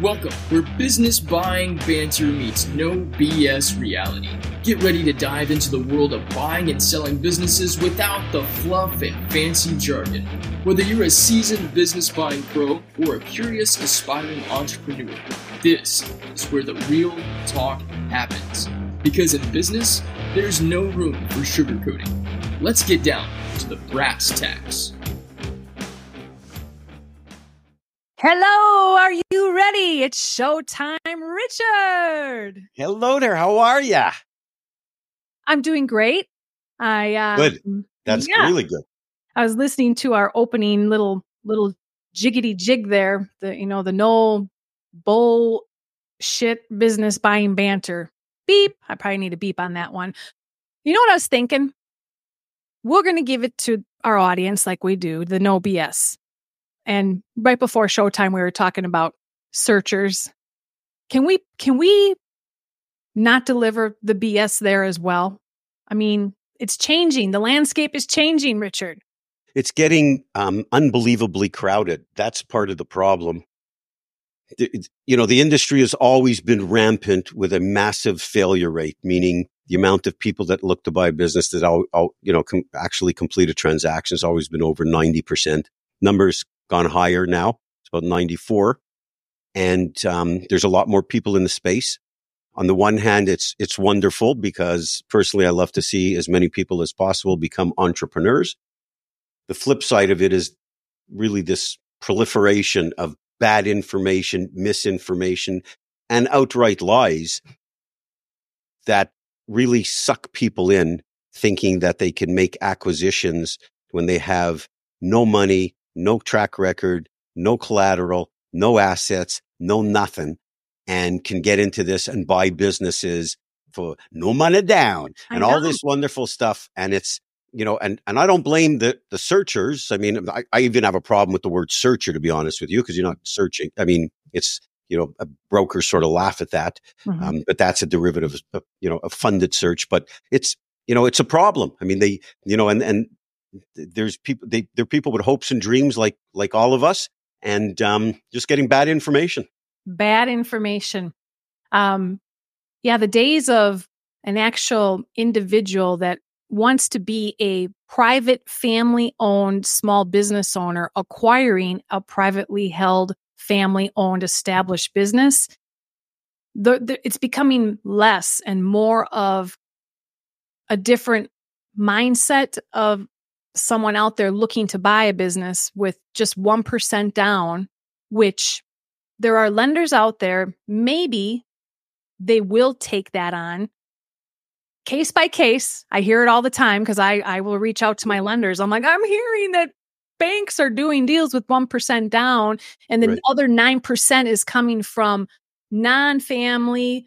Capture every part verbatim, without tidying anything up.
Welcome, where business buying banter meets no B S reality. Get ready to dive into the world of buying and selling businesses without the fluff and fancy jargon. Whether you're a seasoned business buying pro or a curious aspiring entrepreneur, this is where the real talk happens. Because in business, there's no room for sugarcoating. Let's get down to the brass tacks. Hello, are you ready? It's showtime, Richard. Hello there. How are ya? I'm doing great. I uh, Good. That's yeah. really good. I was listening to our opening little little jiggity jig there. The you know the no bullshit business buying banter. Beep. I probably need a beep on that one. You know what I was thinking? We're going to give it to our audience like we do, the no B S. And right before showtime, we were talking about searchers. Can we can we not deliver the B S there as well? I mean, it's changing. The landscape is changing, Richard. It's getting um, unbelievably crowded. That's part of the problem. It, you know, the industry has always been rampant with a massive failure rate, meaning the amount of people that look to buy a business that all, all, you know com- actually complete a transaction has always been over ninety percent. Numbers gone higher now. It's about ninety-four. And um, there's a lot more people in the space. On the one hand, it's it's wonderful because personally, I love to see as many people as possible become entrepreneurs. The flip side of it is really this proliferation of bad information, misinformation, and outright lies that really suck people in thinking that they can make acquisitions when they have no money, no track record, no collateral, no assets, no nothing, and can get into this and buy businesses for no money down and all this wonderful stuff. And it's, you know, and, and I don't blame the, the searchers. I mean, I, I even have a problem with the word searcher, to be honest with you, because you're not searching. I mean, it's, you know, a brokers sort of laugh at that, mm-hmm. um, but that's a derivative of, you know, a funded search, but it's, you know, it's a problem. I mean, they, you know, and, and, There's people, they, there are people with hopes and dreams like, like all of us, and um, just getting bad information. Bad information. Um, yeah, the days of an actual individual that wants to be a private family-owned small business owner acquiring a privately held family-owned established business, the, the, it's becoming less and more of a different mindset of someone out there looking to buy a business with just one percent down, which there are lenders out there, maybe they will take that on case by case. I hear it all the time because I, I will reach out to my lenders. I'm like, I'm hearing that banks are doing deals with one percent down, and then right. the other nine percent is coming from non-family,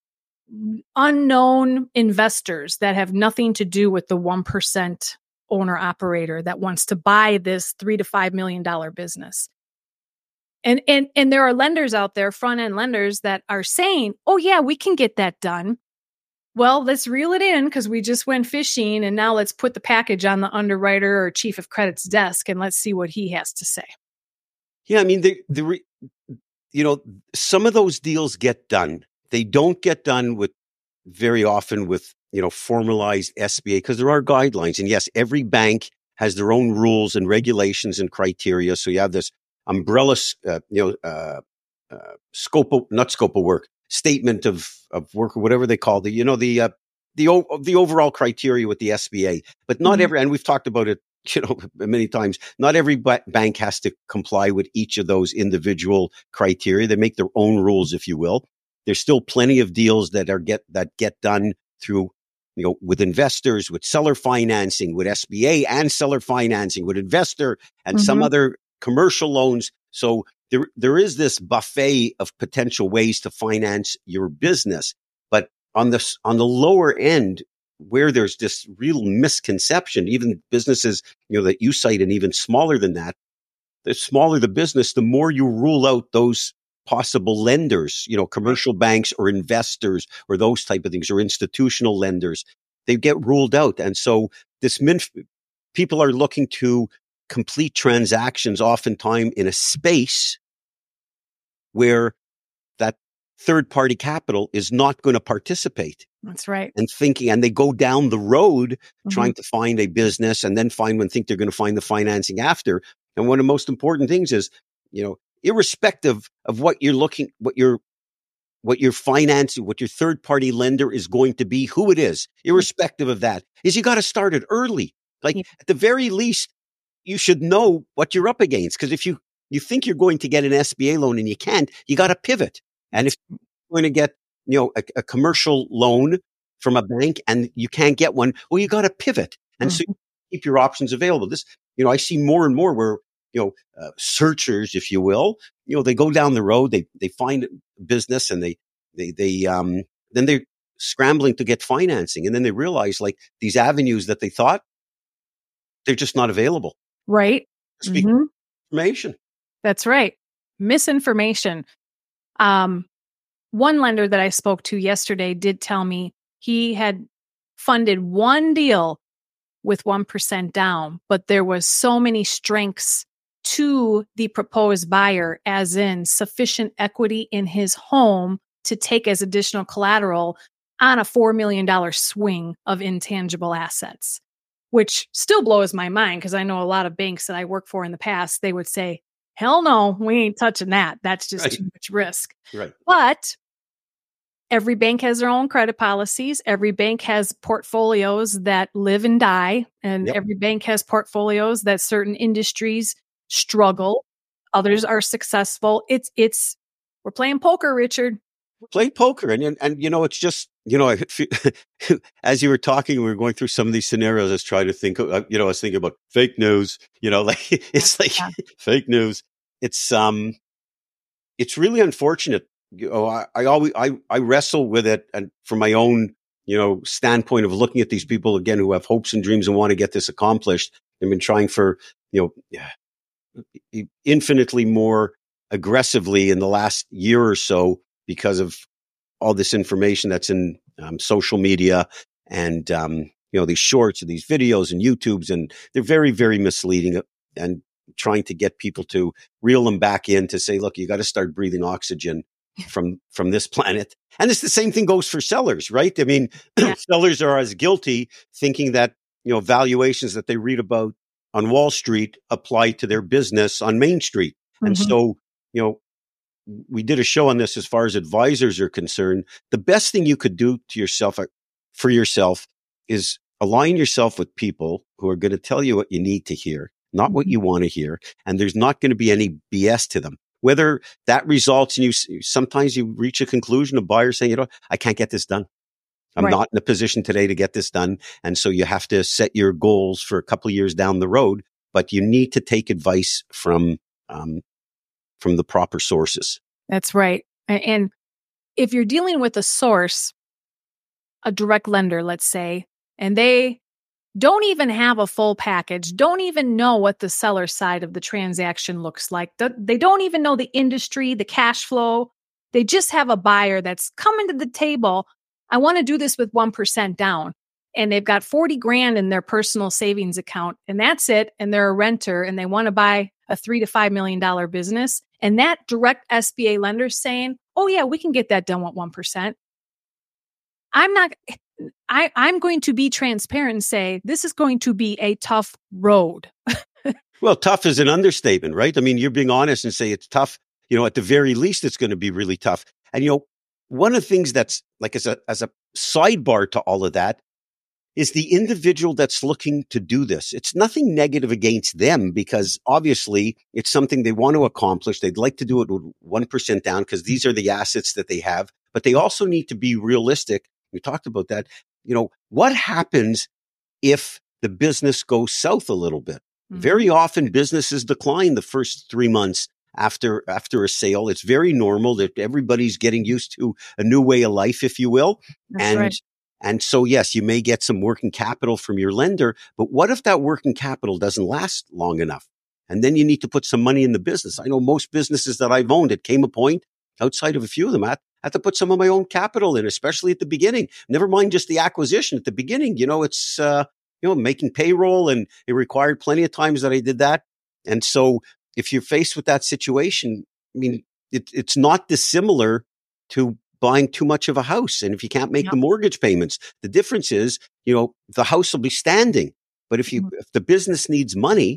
unknown investors that have nothing to do with the one percent owner operator that wants to buy this three to five million dollar business. And, and, and there are lenders out there, front end lenders that are saying, oh yeah, we can get that done. Well, let's reel it in because we just went fishing and now let's put the package on the underwriter or chief of credit's desk and let's see what he has to say. Yeah. I mean, the, the, re, you know, some of those deals get done. They don't get done with very often with, you know, formalized S B A because there are guidelines. And yes, every bank has their own rules and regulations and criteria. So you have this umbrella, uh, you know, uh, uh, scope of, not scope of work, statement of, of work or whatever they call the, you know, the, uh, the, o- the overall criteria with the S B A, but not mm-hmm. every, and we've talked about it, you know, many times, not every ba- bank has to comply with each of those individual criteria. They make their own rules, if you will. There's still plenty of deals that are get, that get done through, you know, with investors, with seller financing, with S B A and seller financing, with investor and mm-hmm. some other commercial loans. So there, there is this buffet of potential ways to finance your business. But on the, on the lower end, where there's this real misconception, even businesses, you know, that you cite and even smaller than that, the smaller the business, the more you rule out those possible lenders, you know, commercial banks or investors or those type of things, or institutional lenders, they get ruled out. And so this min- people are looking to complete transactions oftentimes in a space where that third party capital is not going to participate. That's right. And thinking, and they go down the road mm-hmm. trying to find a business and then find one, think they're going to find the financing after. And one of the most important things is, you know, irrespective of what you're looking, what you're, what your financing, what your third party lender is going to be, who it is, irrespective of that, is you got to start it early. Like yeah. at the very least, you should know what you're up against. Because if you, you think you're going to get an S B A loan and you can't, you got to pivot. And if you're going to get, you know, a, a commercial loan from a bank and you can't get one, well, you got to pivot. And mm-hmm. so you keep your options available. This, you know, I see more and more where, you know, uh, searchers, if you will, you know, they go down the road, they, they find business and they, they, they, um, then they're scrambling to get financing. And then they realize like these avenues that they thought, they're just not available. Right. Mm-hmm. Information. That's right. Misinformation. Um, one lender that I spoke to yesterday did tell me he had funded one deal with one percent down, but there was so many strengths to the proposed buyer, as in sufficient equity in his home to take as additional collateral on a four million dollars swing of intangible assets, which still blows my mind because I know a lot of banks that I worked for in the past, they would say, hell no, we ain't touching that. That's just right. too much risk. Right. But every bank has their own credit policies. Every bank has portfolios that live and die. And yep. every bank has portfolios that certain industries struggle. Others are successful. It's, it's, we're playing poker, Richard. We're playing poker. And, and, and, you know, it's just, you know, I, as you were talking, we were going through some of these scenarios. I was trying to think, of, you know, I was thinking about fake news, you know, like it's like yeah. fake news. It's, um, it's really unfortunate. You know, I, I always, I, I wrestle with it, and from my own, you know, standpoint of looking at these people again, who have hopes and dreams and want to get this accomplished. They've been trying for, you know, infinitely more aggressively in the last year or so because of all this information that's in um, social media and, um, you know, these shorts and these videos and YouTubes, and they're very, very misleading and trying to get people to reel them back in to say, look, you got to start breathing oxygen from, from this planet. And it's the same thing goes for sellers, right? I mean, yeah. sellers are as guilty thinking that, you know, valuations that they read about on Wall Street apply to their business on Main Street. Mm-hmm. And so, you know, we did a show on this as far as advisors are concerned. The best thing you could do to yourself, for yourself, is align yourself with people who are going to tell you what you need to hear, not what you want to hear. And there's not going to be any B S to them. Whether that results in you, sometimes you reach a conclusion, a buyer saying, you know, I can't get this done. I'm right. not in a position today to get this done. And so you have to set your goals for a couple of years down the road, but you need to take advice from, um, from the proper sources. That's right. And if you're dealing with a source, a direct lender, let's say, and they don't even have a full package, don't even know what the seller side of the transaction looks like. They don't even know the industry, the cash flow. They just have a buyer that's coming to the table. I want to do this with one percent down. And they've got forty grand in their personal savings account, and that's it. And they're a renter and they want to buy a three to five million dollar business. And that direct S B A lender saying, oh yeah, we can get that done with one percent. I'm not, I, I'm going to be transparent and say, this is going to be a tough road. Well, tough is an understatement, right? I mean, you're being honest and say it's tough. You know, at the very least, it's going to be really tough. And, you know, one of the things that's like as a, as a sidebar to all of that is the individual that's looking to do this. It's nothing negative against them because obviously it's something they want to accomplish. They'd like to do it with one percent down because these are the assets that they have, but they also need to be realistic. We talked about that. You know, what happens if the business goes south a little bit? Mm-hmm. Very often businesses decline the first three months after, after a sale. It's very normal that everybody's getting used to a new way of life, if you will. That's and right. And so, yes, you may get some working capital from your lender, but what if that working capital doesn't last long enough? And then you need to put some money in the business. I know most businesses that I've owned, it came a point outside of a few of them, I had to put some of my own capital in, especially at the beginning. Never mind just the acquisition at the beginning. You know, it's, uh, you know, making payroll, and it required plenty of times that I did that. And so if you're faced with that situation, I mean, it, it's not dissimilar to buying too much of a house. And if you can't make yep. the mortgage payments, the difference is, you know, the house will be standing. But if you, mm-hmm. if the business needs money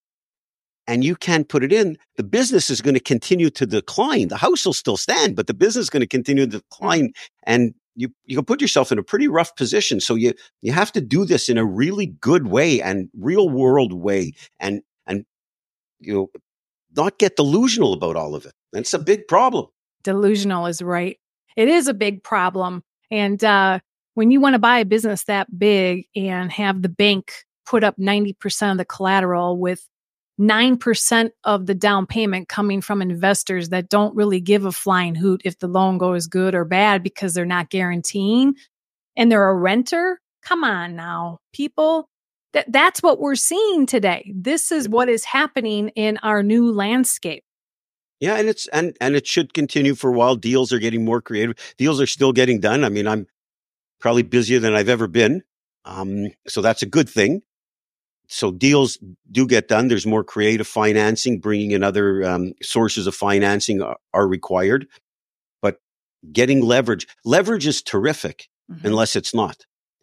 and you can't put it in, the business is going to continue to decline. The house will still stand, but the business is going to continue to decline. Mm-hmm. And you, you can put yourself in a pretty rough position. So you, you have to do this in a really good way and real world way. And, and, you know, not get delusional about all of it. That's a big problem. Delusional is right. It is a big problem. And uh, when you want to buy a business that big and have the bank put up ninety percent of the collateral with nine percent of the down payment coming from investors that don't really give a flying hoot if the loan goes good or bad because they're not guaranteeing, and they're a renter, come on now, people. That that's what we're seeing today. This is what is happening in our new landscape. Yeah, and it's and and it should continue for a while. Deals are getting more creative. Deals are still getting done. I mean, I'm probably busier than I've ever been. Um, so that's a good thing. So deals do get done. There's more creative financing, bringing in other um, sources of financing are, are required. But getting leverage, leverage is terrific mm-hmm. unless it's not.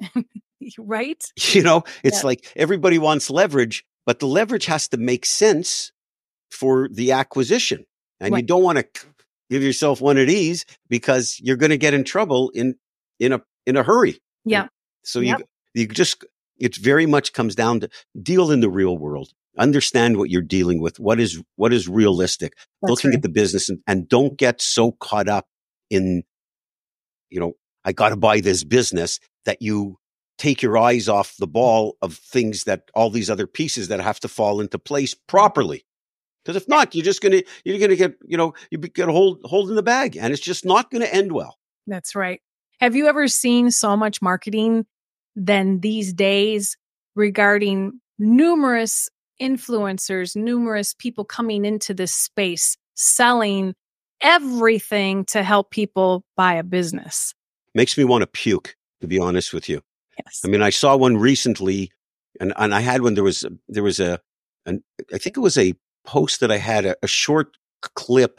Right? You know, it's yeah. like everybody wants leverage, but the leverage has to make sense for the acquisition. And right. you don't want to give yourself one of these because you're going to get in trouble in, in a, in a hurry. Yeah. And so yep. you, you just, it very much comes down to deal in the real world, understand what you're dealing with. What is, what is realistic, That's looking right. at the business and, and don't get so caught up in, you know, I got to buy this business that you take your eyes off the ball of things that all these other pieces that have to fall into place properly. Because if not, you're just going to, you're going to get, you know, you get a hold, hold in the bag and it's just not going to end well. That's right. Have you ever seen so much marketing than these days regarding numerous influencers, numerous people coming into this space, selling everything to help people buy a business? Makes me want to puke, to be honest with you. Yes. I mean, I saw one recently and, and I had one, there was, there was a, an, I think it was a post that I had, a, a short clip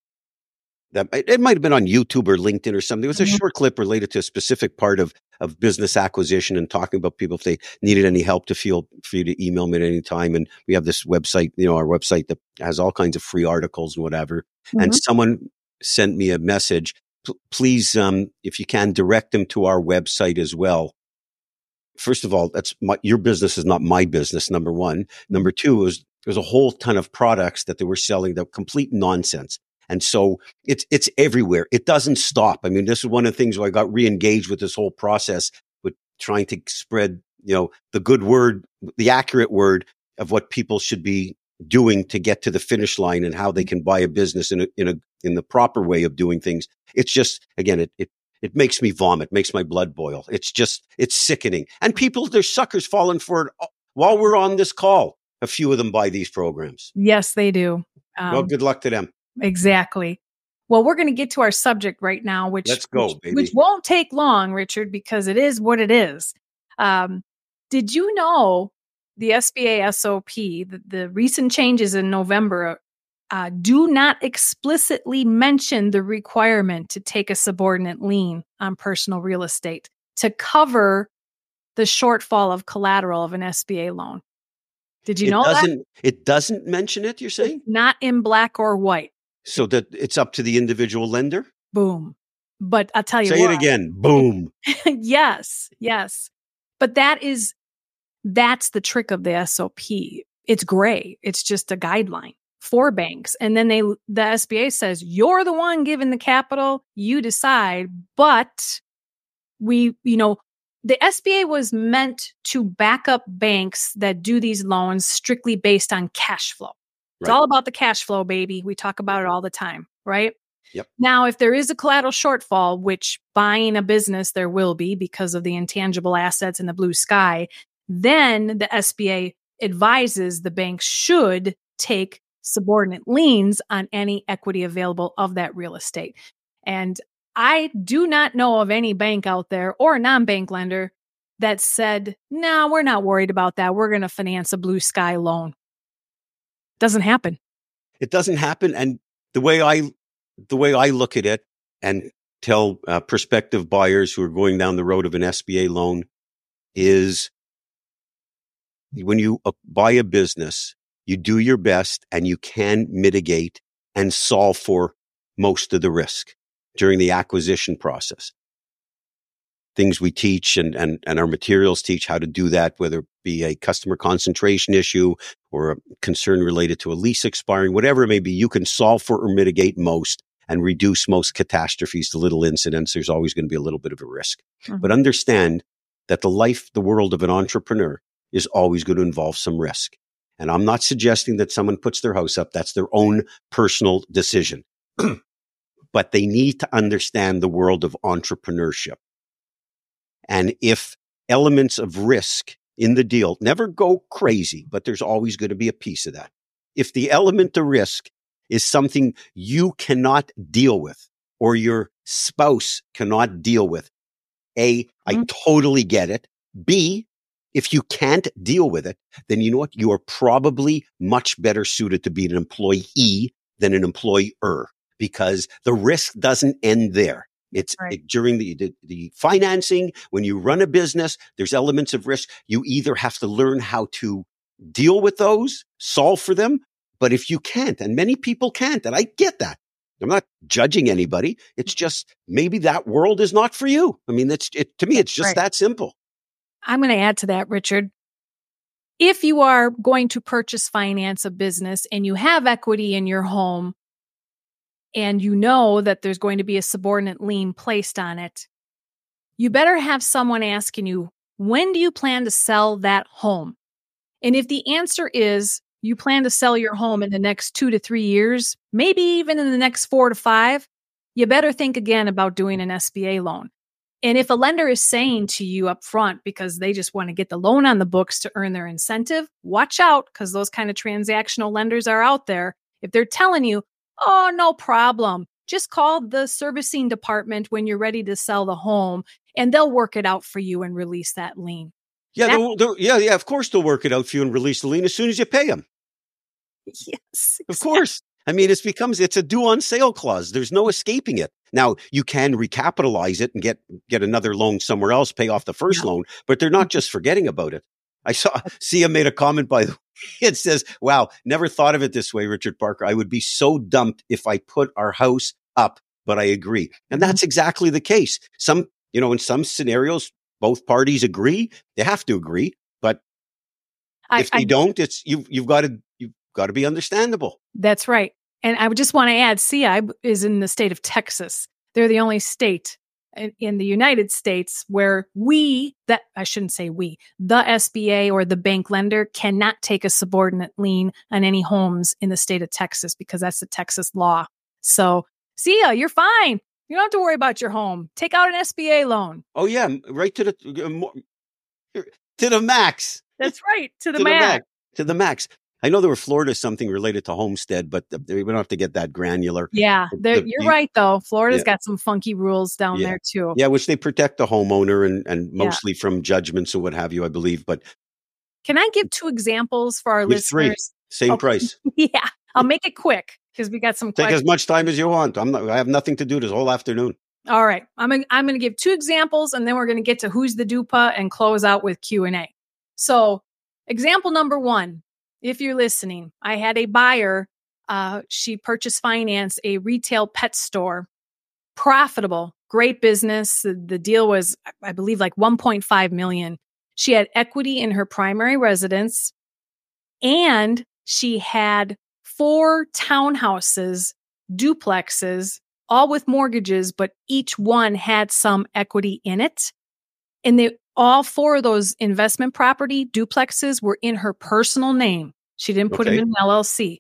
that it might have been on YouTube or LinkedIn or something. It was a mm-hmm. short clip related to a specific part of, of business acquisition and talking about people if they needed any help to feel free to email me at any time. And we have this website, you know, our website that has all kinds of free articles and whatever. Mm-hmm. And someone sent me a message. P- please, um, if you can, direct them to our website as well. First of all, that's my, your business is not my business. Number one. Number two is there's a whole ton of products that they were selling that were complete nonsense. And so it's, it's everywhere. It doesn't stop. I mean, this is one of the things where I got re-engaged with this whole process with trying to spread, you know, the good word, the accurate word of what people should be doing to get to the finish line and how they can buy a business in a, in a, in the proper way of doing things. It's just, again, it, it, It makes me vomit, makes my blood boil. It's just, it's sickening. And people, there's suckers falling for it while we're on this call. A few of them buy these programs. Yes, they do. Um, well, good luck to them. Exactly. Well, we're going to get to our subject right now, which, Let's go, which, baby. which won't take long, Richard, because it is what it is. Um, did you know the S B A S O P, the, the recent changes in November, Uh, do not explicitly mention the requirement to take a subordinate lien on personal real estate to cover the shortfall of collateral of an S B A loan? Did you it know doesn't, that? It doesn't mention it, you're saying? It's not in black or white. So that it's up to the individual lender? Boom. But I'll tell you Say what. it again. Boom. Yes, yes. But that is, that's the trick of the S O P. It's gray. It's just a guideline for banks. And then they, the S B A says, you're the one giving the capital, you decide. But we, you know, the S B A was meant to back up banks that do these loans strictly based on cash flow. It's Right. all about the cash flow, baby. We talk about it all the time, right? Yep. Now, if there is a collateral shortfall, which buying a business there will be because of the intangible assets in the blue sky, then the S B A advises the bank should take subordinate liens on any equity available of that real estate. And I do not know of any bank out there or a non-bank lender that said, no, nah, we're not worried about that. We're going to finance a blue sky loan. Doesn't happen. It doesn't happen. And the way I the way I look at it and tell uh, prospective buyers who are going down the road of an S B A loan is when you uh, buy a business, you do your best and you can mitigate and solve for most of the risk during the acquisition process. Things we teach and, and, and our materials teach how to do that, whether it be a customer concentration issue or a concern related to a lease expiring, whatever it may be, you can solve for or mitigate most and reduce most catastrophes to little incidents. There's always going to be a little bit of a risk. Mm-hmm. But understand that the life, the world of an entrepreneur is always going to involve some risk. And I'm not suggesting that someone puts their house up. That's their own personal decision. But they need to understand the world of entrepreneurship. And if elements of risk in the deal never go crazy, but there's always going to be a piece of that. If the element of risk is something you cannot deal with or your spouse cannot deal with, A, mm-hmm. I totally get it. B, if you can't deal with it, then you know what? You are probably much better suited to be an employee than an employer, because the risk doesn't end there. It's right. it, during the, the the financing, when you run a business, there's elements of risk. You either have to learn how to deal with those, solve for them. But if you can't, and many people can't, and I get that. I'm not judging anybody. It's just maybe that world is not for you. I mean, it's it, to me, it's just right. that simple. I'm going to add to that, Richard. If you are going to purchase, finance a business and you have equity in your home, and you know that there's going to be a subordinate lien placed on it, you better have someone asking you, when do you plan to sell that home? And if the answer is you plan to sell your home in the next two to three years, maybe even in the next four to five, you better think again about doing an S B A loan. And if a lender is saying to you up front because they just want to get the loan on the books to earn their incentive, watch out, because those kind of transactional lenders are out there. If they're telling you, oh, no problem, just call the servicing department when you're ready to sell the home and they'll work it out for you and release that lien. Yeah, that- they'll, they'll, yeah, yeah. Of course, they'll work it out for you and release the lien as soon as you pay them. Yes, exactly. Of course. I mean, it becomes it's a due on sale clause. There's no escaping it. Now you can recapitalize it and get get another loan somewhere else, pay off the first yeah. loan, but they're not just forgetting about it. I saw Sia made a comment by the way. It says, wow, never thought of it this way, Richard Parker. I would be so dumped if I put our house up, but I agree. And that's exactly the case. Some, you know, in some scenarios, both parties agree. They have to agree. But I, if they I, don't, it's you've you've got to you've got to be understandable. That's right. And I would just want to add, C I is in the state of Texas. They're the only state in, in the United States where we, that I shouldn't say we, the S B A or the bank lender cannot take a subordinate lien on any homes in the state of Texas because that's the Texas law. So, see ya, you're fine. You don't have to worry about your home. Take out an S B A loan. Oh yeah, right to the uh, to the max. That's right, to the, to max. the max. To the max. I know there were Florida something related to homestead, but we don't have to get that granular. Yeah, the, you're you, right, though. Florida's yeah. got some funky rules down yeah. there, too. Yeah, which they protect the homeowner and, and mostly yeah. from judgments or what have you, I believe. But can I give two examples for our listeners? Three, same oh, price. Yeah, I'll make it quick because we got some Take questions. as much time as you want. I'm not, I have nothing to do this whole afternoon. All right. I'm gonna, I'm going to give two examples, and then we're going to get to Who's the Dupa and close out with Q and A. So example number one. If you're listening, I had a buyer. Uh, she purchased finance a retail pet store, profitable, great business. The, the deal was, I believe, like one point five million. She had equity in her primary residence, and she had four townhouses, duplexes, all with mortgages, but each one had some equity in it. And they all four of those investment property duplexes were in her personal name. She didn't put okay. them in an L L C.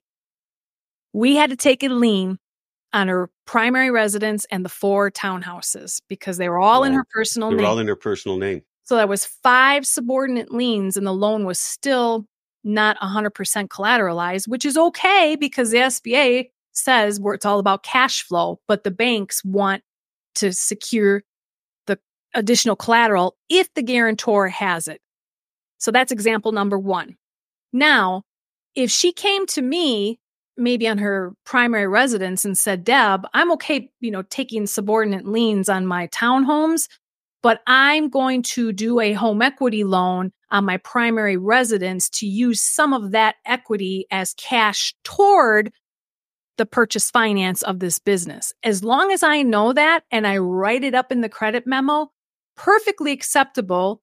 We had to take a lien on her primary residence and the four townhouses because they were all wow. in her personal they name. They were all in her personal name. So that was five subordinate liens, and the loan was still not one hundred percent collateralized, which is okay because the S B A says where it's all about cash flow, but the banks want to secure additional collateral if the guarantor has it. So that's example number one. Now, if she came to me maybe on her primary residence and said, Deb, I'm okay, you know, taking subordinate liens on my townhomes, but I'm going to do a home equity loan on my primary residence to use some of that equity as cash toward the purchase finance of this business. As long as I know that and I write it up in the credit memo, perfectly acceptable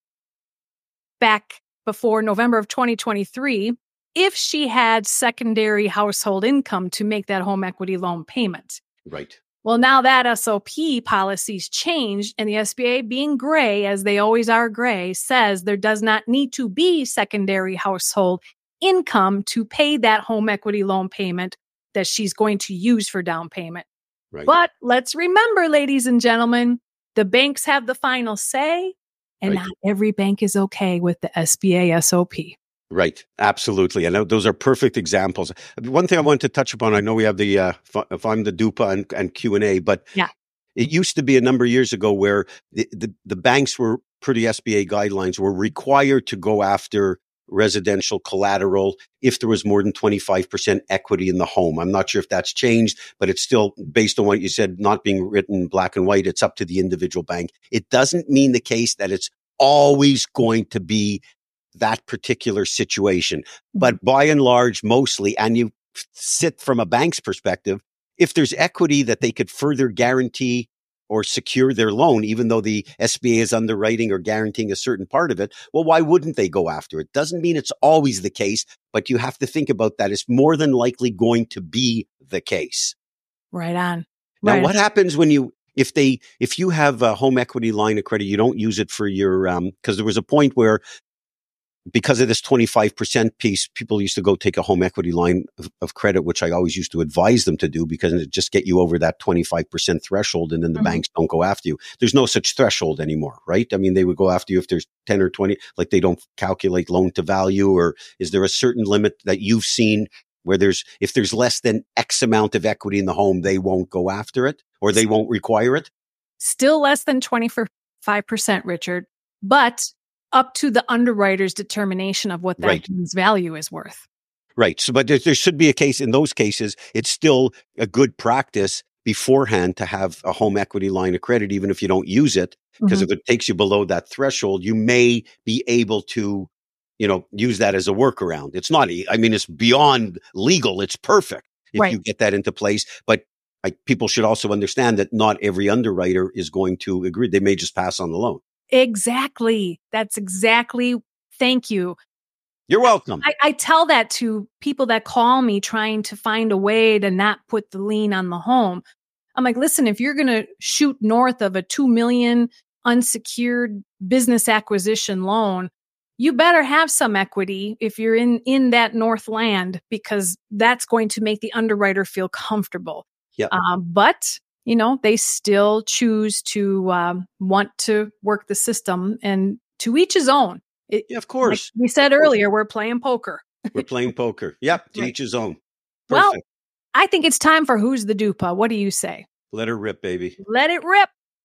back before November of twenty twenty-three, if she had secondary household income to make that home equity loan payment. Right. Well, now that S O P policy's changed, and the S B A, being gray, as they always are gray, says there does not need to be secondary household income to pay that home equity loan payment that she's going to use for down payment. Right. But let's remember, ladies and gentlemen, the banks have the final say, and Right. not every bank is okay with the S B A S O P. Right. Absolutely. And those are perfect examples. One thing I wanted to touch upon, I know we have the, uh, if I'm the DUPA and, and Q and A, but Yeah. it used to be a number of years ago where the, the, the banks were, per the S B A guidelines, were required to go after residential collateral if there was more than twenty-five percent equity in the home. I'm not sure if that's changed, but it's still, based on what you said, not being written black and white. It's up to the individual bank. It doesn't mean the case that it's always going to be that particular situation. But by and large, mostly, and you sit from a bank's perspective, if there's equity that they could further guarantee or secure their loan, even though the S B A is underwriting or guaranteeing a certain part of it, well, why wouldn't they go after it? Doesn't mean it's always the case, but you have to think about that. It's more than likely going to be the case. Right on. Now, Right what on. happens when you, if they, if you have a home equity line of credit, you don't use it for your, um, because there was a point where, because of this twenty-five percent piece, people used to go take a home equity line of, of credit, which I always used to advise them to do because it just get you over that twenty-five percent threshold, and then the Mhm. banks don't go after you. There's no such threshold anymore, right? I mean, they would go after you if there's ten or twenty, like they don't calculate loan to value, or is there a certain limit that you've seen where there's, if there's less than X amount of equity in the home, they won't go after it or they won't require it? Still less than twenty-five percent, Richard, but up to the underwriter's determination of what that Right. home's value is worth. Right. So, but there, there should be a case in those cases. It's still a good practice beforehand to have a home equity line of credit, even if you don't use it, because Mhm. if it takes you below that threshold, you may be able to, you know, use that as a workaround. It's not, I mean, it's beyond legal. It's perfect if Right. you get that into place. But I, people should also understand that not every underwriter is going to agree. They may just pass on the loan. Exactly. That's exactly. Thank you. You're welcome. I, I tell that to people that call me trying to find a way to not put the lien on the home. I'm like, listen, if you're going to shoot north of a two million unsecured business acquisition loan, you better have some equity if you're in, in that north land, because that's going to make the underwriter feel comfortable. Yeah. Um, but you know, they still choose to um, want to work the system, and to each his own. It, Yeah, of course. Like we said earlier, we're playing poker. We're playing poker. Yep. To Right. each his own. Well, Perfect. I think it's time for Who's the Dupa? What do you say? Let her rip, baby. Let it rip.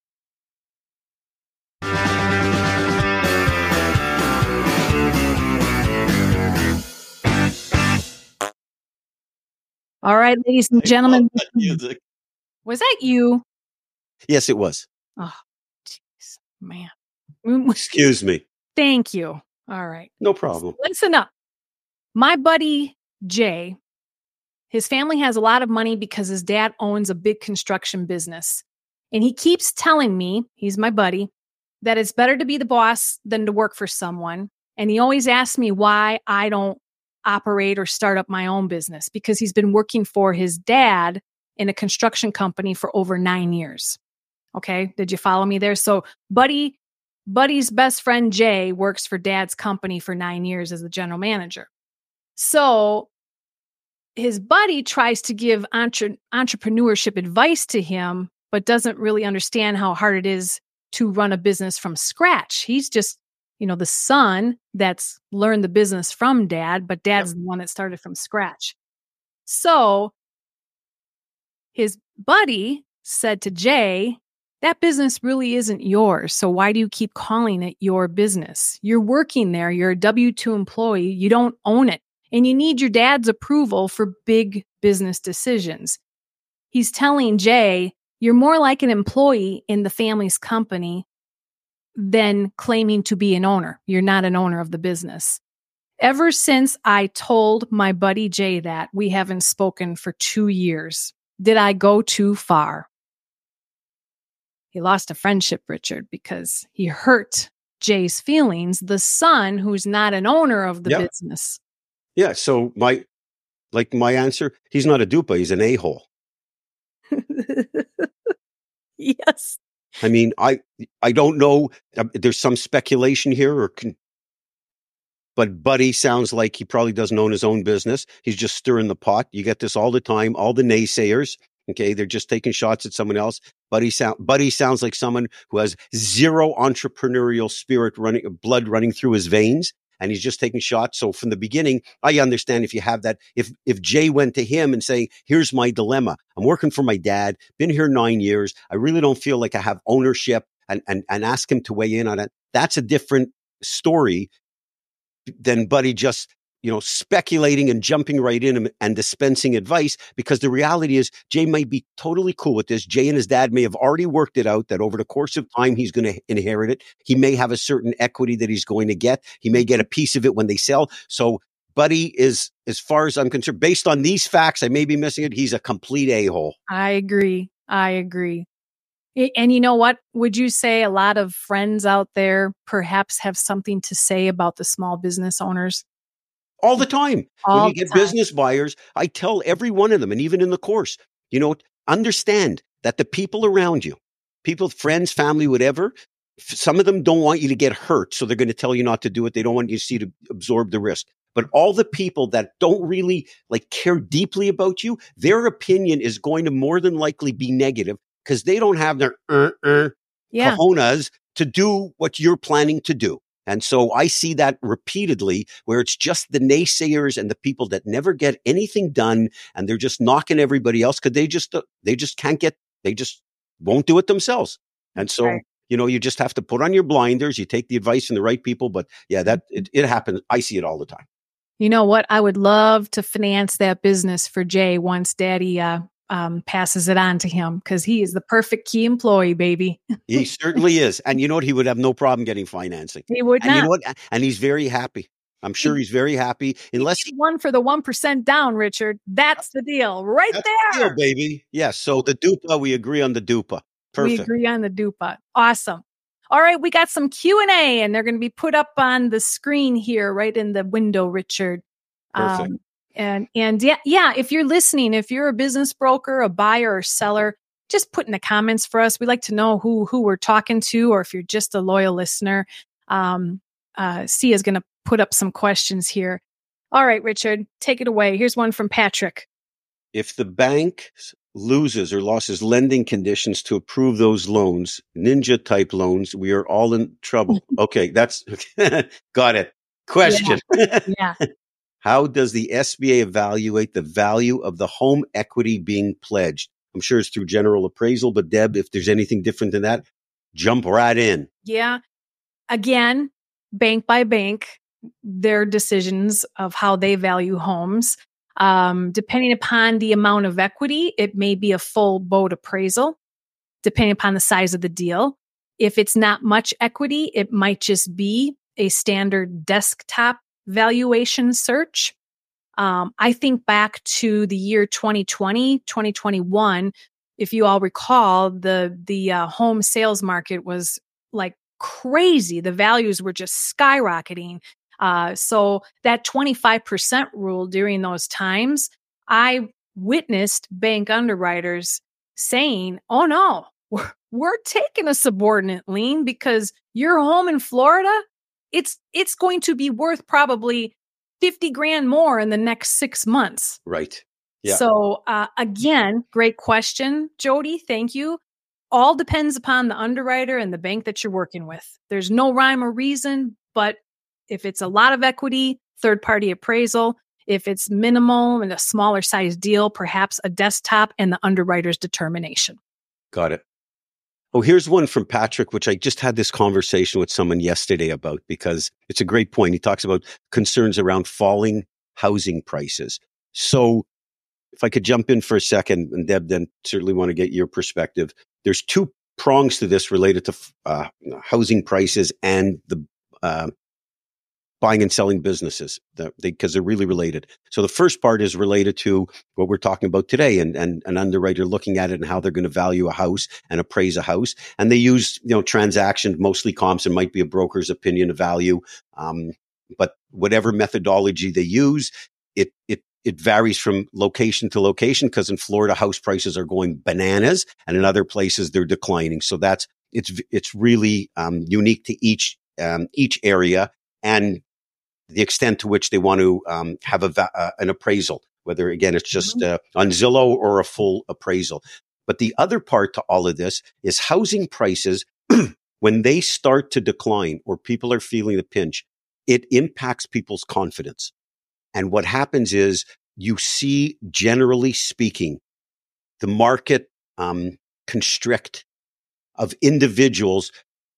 All right, ladies and gentlemen. Music. Was that you? Yes, it was. Oh, jeez, man. Excuse me. Thank you. All right. No problem. Listen up. My buddy, Jay, his family has a lot of money because his dad owns a big construction business. And he keeps telling me, he's my buddy, that it's better to be the boss than to work for someone. And he always asks me why I don't operate or start up my own business, because he's been working for his dad in a construction company for over nine years. Okay. Did you follow me there? So buddy, buddy's best friend, Jay, works for dad's company for nine years as the general manager. So his buddy tries to give entre- entrepreneurship advice to him, but doesn't really understand how hard it is to run a business from scratch. He's just, you know, the son that's learned the business from dad, but dad's Yep. the one that started from scratch. So his buddy said to Jay, that business really isn't yours. So why do you keep calling it your business? You're working there. You're a W two employee. You don't own it. And you need your dad's approval for big business decisions. He's telling Jay, you're more like an employee in the family's company than claiming to be an owner. You're not an owner of the business. Ever since I told my buddy Jay that, we haven't spoken for two years. Did I go too far? He lost a friendship, Richard, because he hurt Jay's feelings, the son who's not an owner of the yeah. business. Yeah. So my, like my answer, he's not a dupa, he's an a-hole. Yes. I mean, I, I don't know. Uh, there's some speculation here or can, but Buddy sounds like he probably doesn't own his own business. He's just stirring the pot. You get this all the time. All the naysayers, okay, they're just taking shots at someone else. Buddy, sound, Buddy sounds like someone who has zero entrepreneurial spirit running, blood running through his veins, and he's just taking shots. So from the beginning, I understand if you have that. If if Jay went to him and saying, "Here's my dilemma. I'm working for my dad. Been here nine years. I really don't feel like I have ownership," and and and ask him to weigh in on it. That's a different story than Buddy just, you know, speculating and jumping right in and dispensing advice, because the reality is Jay might be totally cool with this. Jay and his dad may have already worked it out that over the course of time, he's going to inherit it. He may have a certain equity that he's going to get. He may get a piece of it when they sell. So Buddy is, as far as I'm concerned, based on these facts, I may be missing it. He's a complete a-hole. I agree. I agree. And you know what? Would you say a lot of friends out there perhaps have something to say about the small business owners? All the time. All when you get time. business buyers, I tell every one of them, and even in the course, you know, understand that the people around you, people, friends, family, whatever, some of them don't want you to get hurt. So they're going to tell you not to do it. They don't want you to see to absorb the risk. But all the people that don't really like care deeply about you, their opinion is going to more than likely be negative, because they don't have their uh, uh, Yeah. cojones to do what you're planning to do. And so I see that repeatedly, where it's just the naysayers and the people that never get anything done, and they're just knocking everybody else because they just, uh, they just can't get, they just won't do it themselves. And so, Right. you know, you just have to put on your blinders. You take the advice from the right people. But yeah, that it, it happens. I see it all the time. You know what? I would love to finance that business for Jay once Daddy uh, um, passes it on to him, because he is the perfect key employee, baby. He certainly is. And you know what? He would have no problem getting financing. He would And not. you know what? And he's very happy. I'm sure he's very happy. Unless He won for the one percent down, Richard. That's the deal right that's there. the deal, baby. Yes. So the dupa, we agree on the dupa. Perfect. We agree on the dupa. Awesome. All right, we got some Q and A, and they're going to be put up on the screen here, right in the window, Richard. Perfect. Um, and and yeah, yeah, if you're listening, if you're a business broker, a buyer or seller, just put in the comments for us. We'd like to know who who we're talking to, or if you're just a loyal listener. Um, uh, Sia is going to put up some questions here. All right, Richard, take it away. Here's one from Patrick. If the bank loses or loses lending conditions to approve those loans, ninja type loans, we are all in trouble. Okay, that's got it. Question. Yeah. yeah. How does the S B A evaluate the value of the home equity being pledged? I'm sure it's through general appraisal, but Deb, if there's anything different than that, jump right in. Yeah. Again, bank by bank, their decisions of how they value homes. Um, depending upon the amount of equity, it may be a full boat appraisal, depending upon the size of the deal. If it's not much equity, it might just be a standard desktop valuation search. Um, I think back to the year twenty twenty, twenty twenty-one. If you all recall, the the uh, home sales market was like crazy. The values were just skyrocketing. Uh, so that twenty-five percent rule during those times, I witnessed bank underwriters saying, oh no, we're, we're taking a subordinate lien because your home in Florida, it's it's going to be worth probably fifty grand more in the next six months. Right. Yeah. So uh, again, great question, Jody. Thank you. All depends upon the underwriter and the bank that you're working with. There's no rhyme or reason, but if it's a lot of equity, third-party appraisal. If it's minimal and a smaller size deal, perhaps a desktop and the underwriter's determination. Got it. Oh, here's one from Patrick, which I just had this conversation with someone yesterday about, because it's a great point. He talks about concerns around falling housing prices. So if I could jump in for a second, and Deb, then certainly want to get your perspective. There's two prongs to this related to uh, housing prices and the uh, buying and selling businesses, because they, they're really related. So the first part is related to what we're talking about today, and, and an underwriter looking at it and how they're going to value a house and appraise a house. And they use, you know, transactions, mostly comps, and might be a broker's opinion of value. Um, but whatever methodology they use, it, it, it varies from location to location, because in Florida, house prices are going bananas, and in other places they're declining. So that's, it's, it's really um, unique to each, um, each area, and the extent to which they want to um, have a va- uh, an appraisal, whether, again, it's just uh, on Zillow or a full appraisal. But the other part to all of this is housing prices, when they start to decline or people are feeling the pinch, it impacts people's confidence. And what happens is you see, generally speaking, the market um, constrict of individuals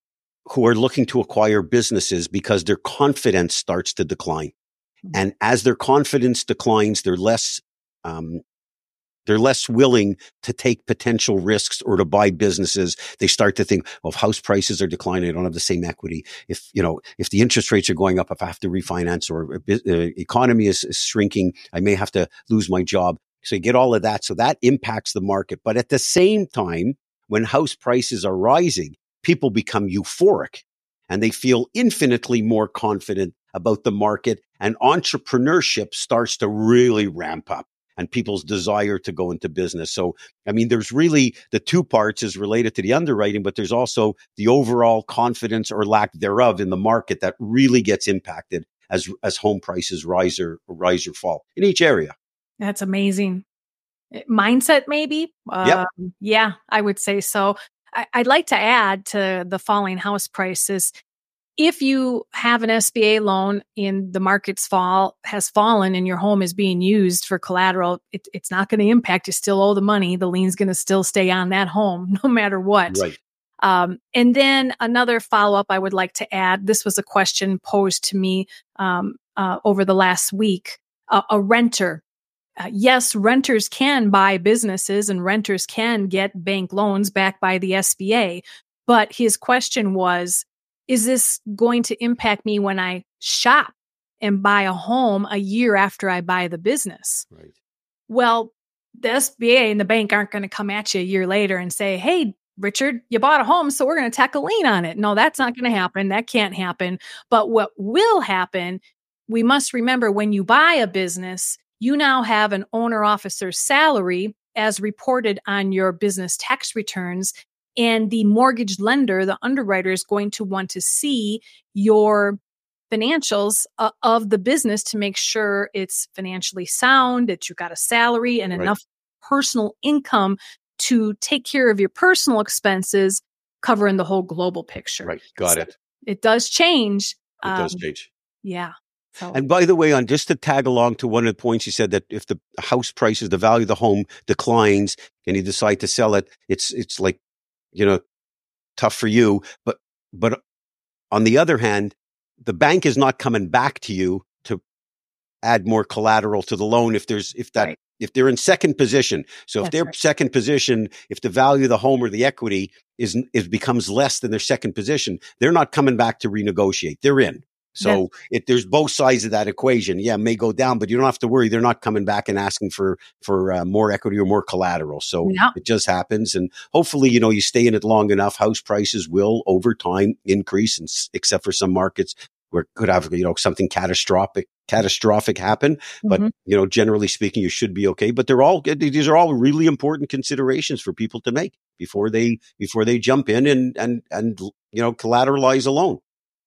who are looking to acquire businesses because their confidence starts to decline. And as their confidence declines, they're less, um, they're less willing to take potential risks or to buy businesses. They start to think, well, if house prices are declining, I don't have the same equity. If, you know, if the interest rates are going up, if I have to refinance, or uh, economy is, is shrinking, I may have to lose my job. So you get all of that. So that impacts the market. But at the same time, when house prices are rising, people become euphoric and they feel infinitely more confident about the market, and entrepreneurship starts to really ramp up and people's desire to go into business. So, I mean, there's really the two parts is related to the underwriting, but there's also the overall confidence or lack thereof in the market that really gets impacted as, as home prices rise or rise or fall in each area. That's amazing. Mindset, maybe? Yep. Um, yeah, I would say so. I'd like to add to the falling house prices. If you have an S B A loan and the market's fall has fallen and your home is being used for collateral, it, it's not going to impact. You still owe the money. The lien's going to still stay on that home no matter what. Right. Um, and then another follow-up I would like to add. This was a question posed to me um, uh, over the last week. Uh, a renter. Uh, yes, renters can buy businesses and renters can get bank loans backed by the S B A. But his question was, is this going to impact me when I shop and buy a home a year after I buy the business? Right. Well, the S B A and the bank aren't going to come at you a year later and say, hey, Richard, you bought a home, so we're going to tack a lien on it. No, that's not going to happen. That can't happen. But what will happen, we must remember, when you buy a business, you now have an owner officer's salary as reported on your business tax returns. And the mortgage lender, the underwriter, is going to want to see your financials uh, of the business to make sure it's financially sound, that you got a salary and Right. enough personal income to take care of your personal expenses, covering the whole global picture. Right. Got So it. It does change. It does Um, change. Yeah. So, And by the way, on just to tag along to one of the points you said, that if the house prices, the value of the home declines and you decide to sell it, it's, it's like, you know, tough for you. But, but on the other hand, the bank is not coming back to you to add more collateral to the loan if there's, if that, Right. if they're in second position. So if That's they're right. second position, if the value of the home or the equity is, is becomes less than their second position, they're not coming back to renegotiate. They're in. So it, there's both sides of that equation. Yeah, it may go down, but you don't have to worry. They're not coming back and asking for, for uh, more equity or more collateral. So Yeah. it just happens. And hopefully, you know, you stay in it long enough, house prices will over time increase, and s- except for some markets where it could have, you know, something catastrophic, catastrophic happen. But, Mhm. you know, generally speaking, you should be okay. But they're all, these are all really important considerations for people to make before they, before they jump in and, and, and, you know, collateralize a loan.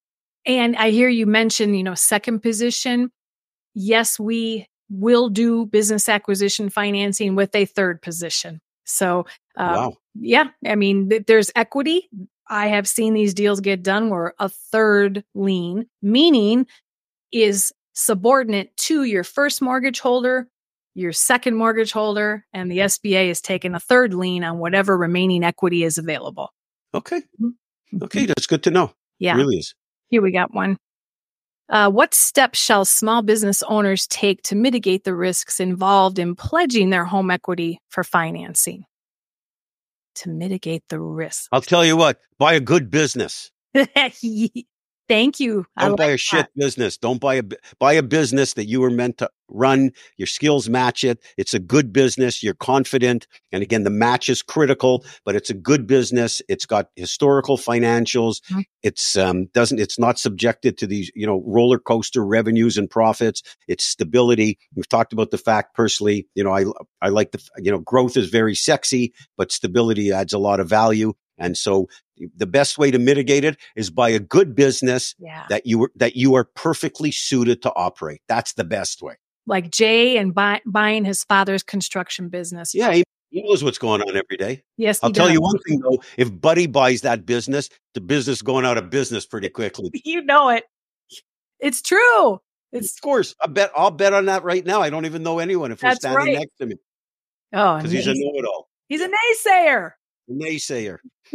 And I hear you mention, you know, second position. Yes, we will do business acquisition financing with a third position. So, uh, Wow. yeah, I mean, th- there's equity. I have seen these deals get done where a third lien, meaning is subordinate to your first mortgage holder, your second mortgage holder, and the S B A is taking a third lien on whatever remaining equity is available. Okay. Mhm. Okay. That's good to know. Yeah. It really is. Here we got one. Uh, what steps shall small business owners take to mitigate the risks involved in pledging their home equity for financing? To mitigate the risks. I'll tell you what, buy a good business. Thank you. I Don't like buy a that. shit business. Don't buy a buy a business that you were meant to run. Your skills match it. It's a good business. You're confident. And again, the match is critical, but it's a good business. It's got historical financials. Mm-hmm. It's um doesn't it's not subjected to these, you know, roller coaster revenues and profits. It's stability. We've talked about the fact personally, you know, I I like the, you know, growth is very sexy, but stability adds a lot of value. And so the best way to mitigate it is buy a good business yeah. that you were, that you are perfectly suited to operate. That's the best way. Like Jay and buy, buying his father's construction business. Yeah, he, he knows what's going on every day. Yes, I'll he tell does. you one thing though: if Buddy buys that business, the business is going out of business pretty quickly. You know it. It's true. It's of course. I bet. I'll bet on that right now. I don't even know anyone if we're standing right. next to me. Oh, because he's a know-it-all. He's a naysayer. Naysayer.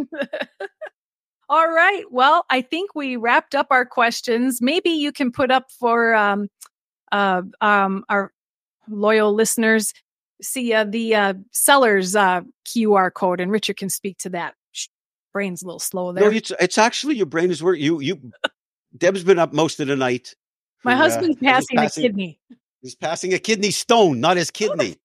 All right. Well, I think we wrapped up our questions. Maybe you can put up for um, uh, um, our loyal listeners, see uh, the uh, seller's uh, Q R code, and Richard can speak to that. Shh, brain's a little slow there. No, it's, it's actually your brain is where you you. Deb's been up most of the night. My for, husband's uh, passing, passing a kidney. He's passing a kidney stone, not his kidney.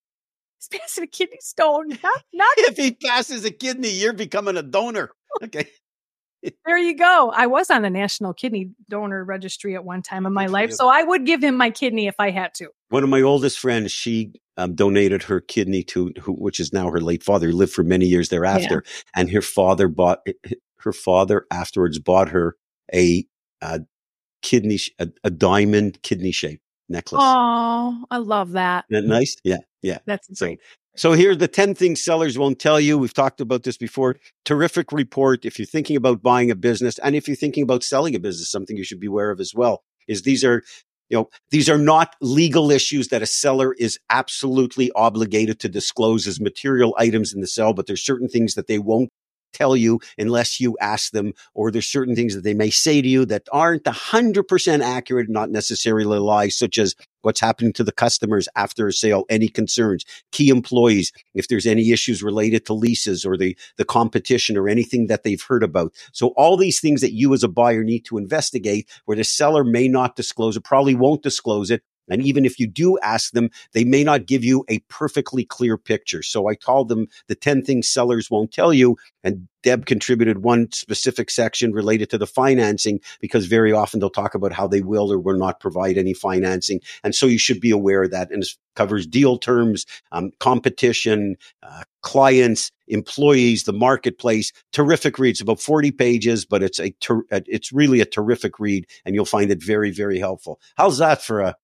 He's passing a kidney stone. Not, not if he passes a kidney, you're becoming a donor. Okay. There you go. I was on the National Kidney Donor Registry at one time in my life, so I would give him my kidney if I had to. One of my oldest friends, she um, donated her kidney to, who, which is now her late father, who lived for many years thereafter, yeah. and her father bought her father afterwards bought her a, a kidney, a, a diamond kidney shaped necklace. Oh, I love that. Isn't that nice? Yeah, yeah. That's so, great. So here's the ten things sellers won't tell you. We've talked about this before. Terrific report. If you're thinking about buying a business and if you're thinking about selling a business, something you should be aware of as well is these are, you know, these are not legal issues that a seller is absolutely obligated to disclose as material items in the sale, but there's certain things that they won't tell you unless you ask them, or there's certain things that they may say to you that aren't one hundred percent accurate, not necessarily lies, such as what's happening to the customers after a sale, any concerns, key employees, if there's any issues related to leases or the, the competition or anything that they've heard about. So all these things that you as a buyer need to investigate, where the seller may not disclose it, probably won't disclose it. And even if you do ask them, they may not give you a perfectly clear picture. So I called them the ten things sellers won't tell you. And Deb contributed one specific section related to the financing, because very often they'll talk about how they will or will not provide any financing. And so you should be aware of that. And it covers deal terms, um, competition, uh, clients, employees, the marketplace. Terrific read. It's about forty pages, but it's a ter- it's really a terrific read, and you'll find it very, very helpful. How's that for a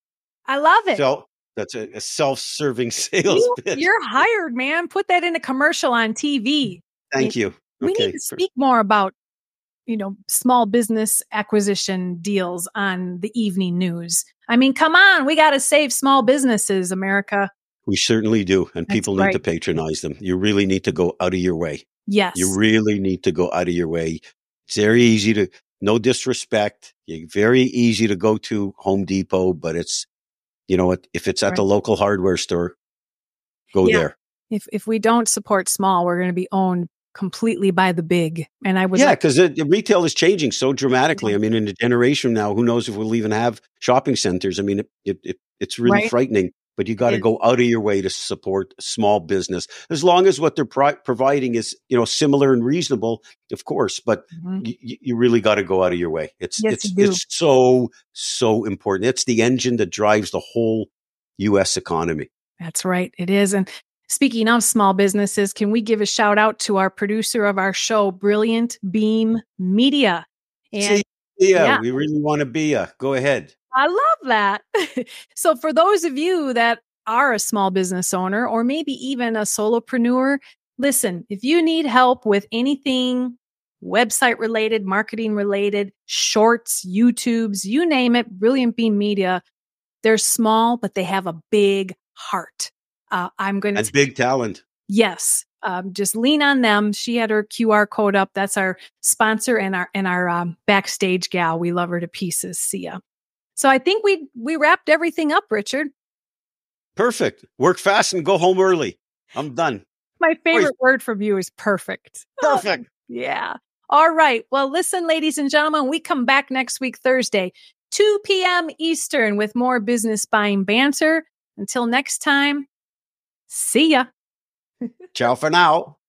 I love it. So that's a, a self-serving sales you, pitch. You're hired, man. Put that in a commercial on T V. Thank you. We okay. need to speak more about, you know, small business acquisition deals on the evening news. I mean, come on. We got to save small businesses, America. We certainly do. And That's people right. need to patronize them. You really need to go out of your way. Yes. You really need to go out of your way. It's very easy to, no disrespect. It's very easy to go to Home Depot, but it's, you know what? If it's at right. the local hardware store, go yeah. there. If if we don't support small, we're going to be owned completely by the big. And I would yeah, because like- retail is changing so dramatically. Mm-hmm. I mean, in a generation now, who knows if we'll even have shopping centers? I mean, it, it, it it's really right. frightening. But you got to go out of your way to support small business, as long as what they're pro- providing is, you know, similar and reasonable, of course. But mm-hmm. y- you really got to go out of your way. It's yes, it's it's so so important. It's the engine that drives the whole U S economy. That's right. It is. And speaking of small businesses, can we give a shout out to our producer of our show, Brilliant Beam Media? And See, yeah, yeah, we really want to be a. Go ahead. I love that. So for those of you that are a small business owner or maybe even a solopreneur, listen, if you need help with anything website related, marketing related, shorts, YouTubes, you name it, Brilliant Beam Media, they're small, but they have a big heart. Uh, I'm going to That's t- big talent. Yes. um, just lean on them. She had her Q R code up. That's our sponsor and our and our um, backstage gal. We love her to pieces. See ya. So I think we we wrapped everything up, Richard. Perfect. Work fast and go home early. I'm done. My favorite Oy. word from you is perfect. Perfect. Oh, yeah. All right. Well, listen, ladies and gentlemen, we come back next week, Thursday, two p.m. Eastern with more business buying banter. Until next time, see ya. Ciao for now.